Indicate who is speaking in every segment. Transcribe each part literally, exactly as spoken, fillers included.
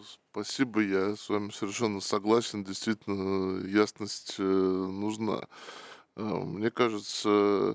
Speaker 1: Спасибо, я с вами совершенно согласен. Действительно, ясность э, нужна. А, Мне кажется,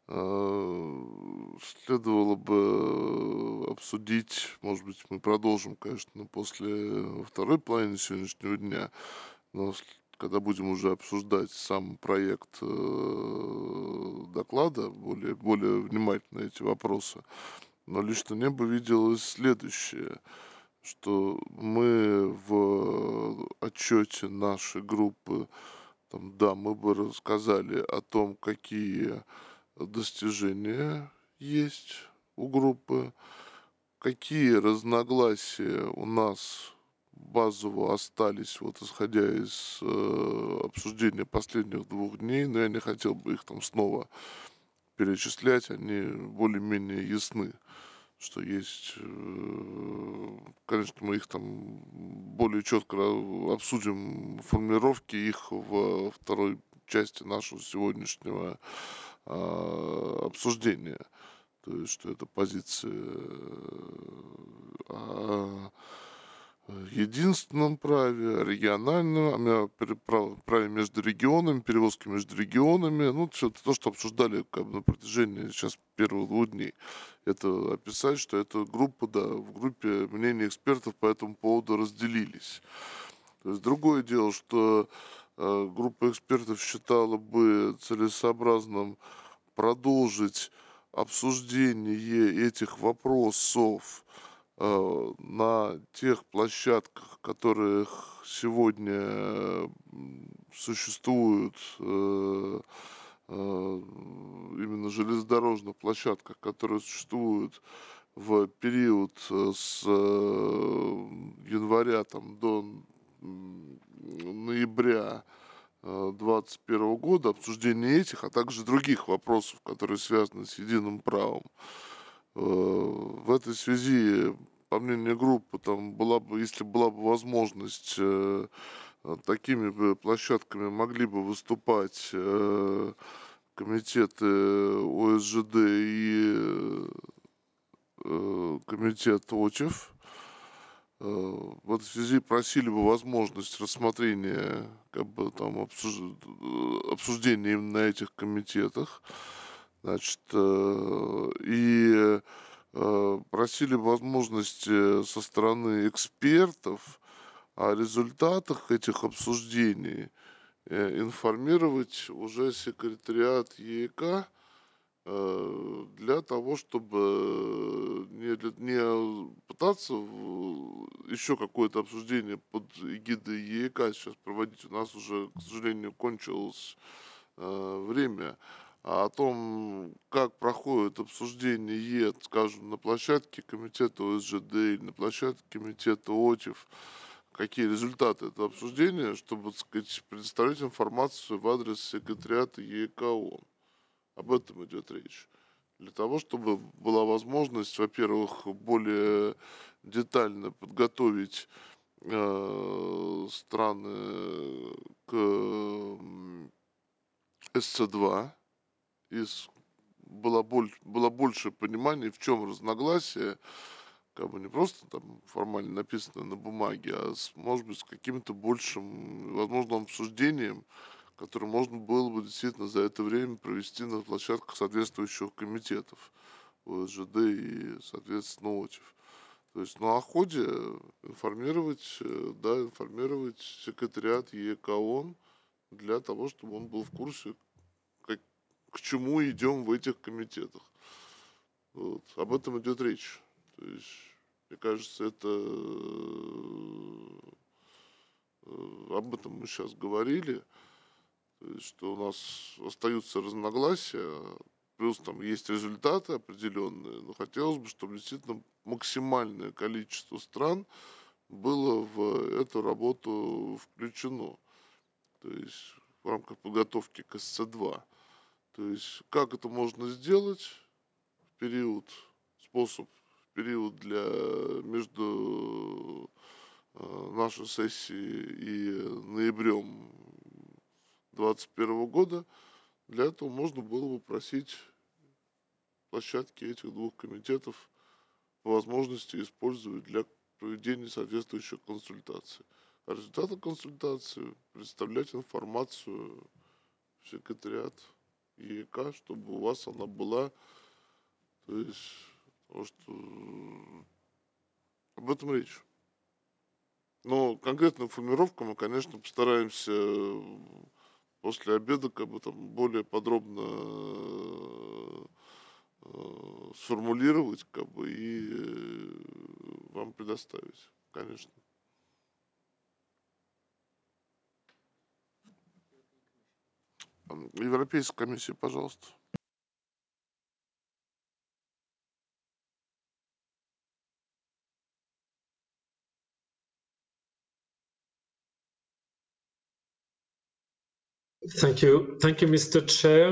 Speaker 1: а, следовало бы обсудить, может быть, мы продолжим, конечно, после во второй половины сегодняшнего дня, но с- когда будем уже обсуждать сам проект э, доклада, более, более внимательно эти вопросы. Но лично небо виделось следующее, что мы в отчете нашей группы, там, да, мы бы рассказали о том, какие достижения есть у группы, какие разногласия у нас базово остались, вот исходя из э, обсуждения последних двух дней, но я не хотел бы их там снова перечислять, они более-менее ясны, что есть, э, конечно, мы их там более четко обсудим, формулировки их во второй части нашего сегодняшнего а, обсуждения. То есть, что это позиция о единственном праве, региональном, о пере- прав- праве между регионами, перевозки между регионами. Ну, все то, что обсуждали как бы на протяжении сейчас первых двух дней. Это описать, что это группа, да, в группе мнения экспертов по этому поводу разделились. То есть другое дело, что э, группа экспертов считала бы целесообразным продолжить обсуждение этих вопросов э, на тех площадках, которых сегодня м, существуют, э, э, именно железнодорожных площадках, которые существуют в период э, с э, января там, до м, ноября э, двадцать первого года, обсуждение этих, а также других вопросов, которые связаны с единым правом. Э, В этой связи, по мнению группы, там была бы, если была бы возможность, э, э, такими бы площадками могли бы выступать э, комитеты О С Ж Д и э, комитет ОЧЕФ. Э, В этой связи просили бы возможность рассмотрения, как бы там обсуж- э, обсуждения именно на этих комитетах. Значит, э, и э, просили бы возможности со стороны экспертов о результатах этих обсуждений э, информировать уже секретариат Е К э, для того, чтобы не, для- не пытаться еще какое-то обсуждение под эгидой Е К сейчас проводить. У нас уже, к сожалению, кончилось э, время. А о том, как проходит обсуждение Е, скажем, на площадке комитета О С Ж Д или на площадке комитета ОТИФ, какие результаты этого обсуждения, чтобы, так сказать, предоставить информацию в адрес секретариата Е К ООН. Об этом идет речь. Для того, чтобы была возможность, во-первых, более детально подготовить э, страны к м, С два, и с- было, боль, было больше понимания, в чем разногласие, как бы не просто там формально написано на бумаге, а с, может быть, с каким-то большим, возможно, обсуждением, которое можно было бы действительно за это время провести на площадках соответствующих комитетов О С Ж Д и, соответственно, ОТИФ. То есть на ходе информировать, э, да, информировать секретариат Е К ООН для того, чтобы он был в курсе, как, к чему идем в этих комитетах. Вот. Об этом идет речь. То есть, мне кажется, это э, э, об этом мы сейчас говорили, то есть, что у нас остаются разногласия, плюс там есть результаты определенные, но хотелось бы, чтобы действительно максимальное количество стран было в эту работу включено, то есть в рамках подготовки к С два. То есть как это можно сделать в период, способ, в период для между э, нашей сессией и ноябрем двадцать первого года. Для этого можно было бы просить площадки этих двух комитетов по возможности использовать для проведения соответствующих консультаций. А результаты консультации представлять информацию в секретариат ЕК, чтобы у вас она была. То есть, потому что об этом речь. Но конкретную формулировку мы, конечно, постараемся после обеда как бы там более подробно э, сформулировать как бы и э, вам предоставить, конечно. Ам, Европейская комиссия, пожалуйста.
Speaker 2: Thank you. Thank you, Mister Chair.